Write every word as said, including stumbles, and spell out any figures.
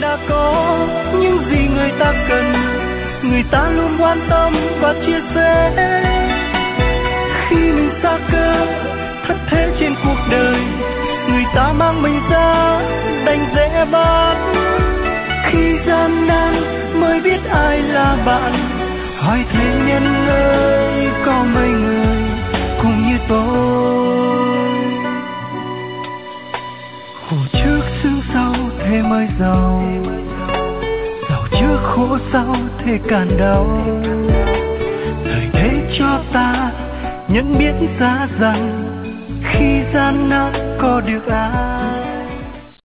đã có những gì người ta cần, người ta luôn quan tâm và chia sẻ. Khi mình xa cơ thất thế trên cuộc đời, người ta mang mình ra đành dễ bác. Khi gian nan mới biết ai là bạn, hỏi thế nhân ơi có mấy người cũng như tôi. Khổ trước sướng sau thế mới giàu, giàu trước khổ sau thế càng đau. Thời thế cho ta nhận biết ra rằng khi gian nan có được ai.